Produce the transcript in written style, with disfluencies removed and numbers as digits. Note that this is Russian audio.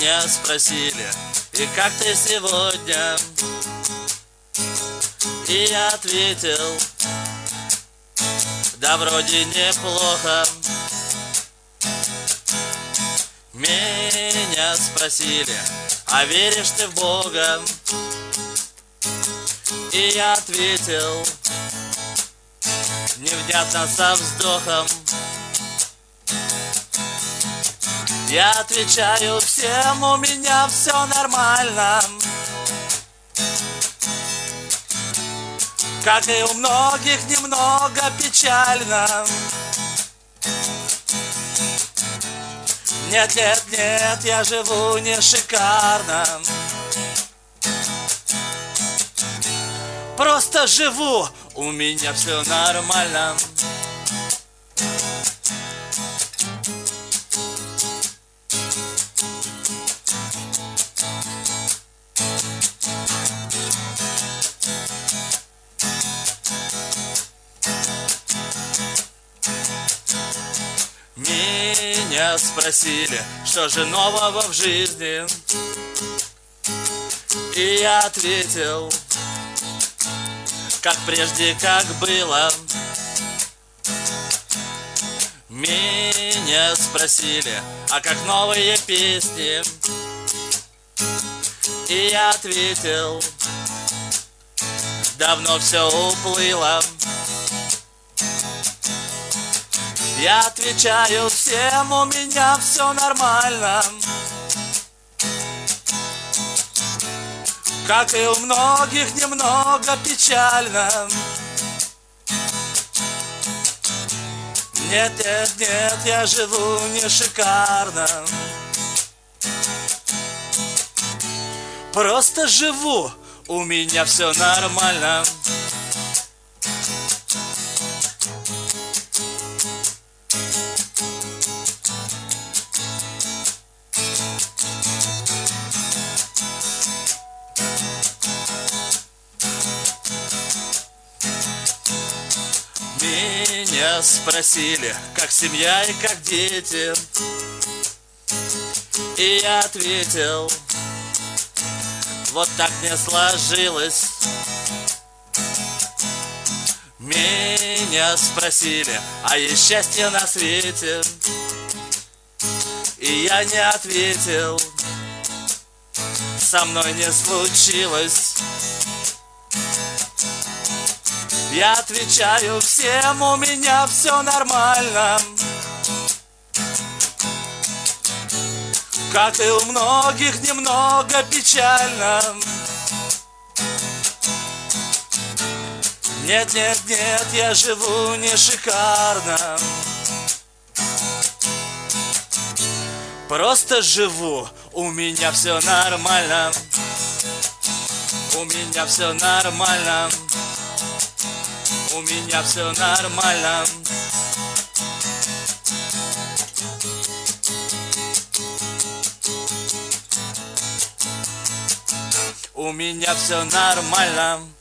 Меня спросили: и как ты сегодня? И я ответил: да вроде неплохо. Меня спросили: а веришь ты в Бога? И я ответил невнятно со вздохом. Я отвечаю всем: у меня все нормально, как и у многих, немного печально. Нет, нет, нет, я живу не шикарно, просто живу, у меня все нормально. Меня спросили, что же нового в жизни? И я ответил: как прежде, как было. Меня спросили: а как новые песни? И я ответил: давно все уплыло. Я отвечаю всем: у меня все нормально, как и у многих, немного печально. Нет, нет, нет, я живу не шикарно, просто живу, у меня все нормально. Меня спросили, как семья и как дети. И я ответил: вот так не сложилось. Меня спросили: а есть счастье на свете? И я не ответил: со мной не случилось. Я отвечаю всем: у меня все нормально, как и у многих, немного печально. Нет, нет, нет, я живу не шикарно, просто живу, у меня все нормально, у меня все нормально, у меня все нормально. У меня все нормально.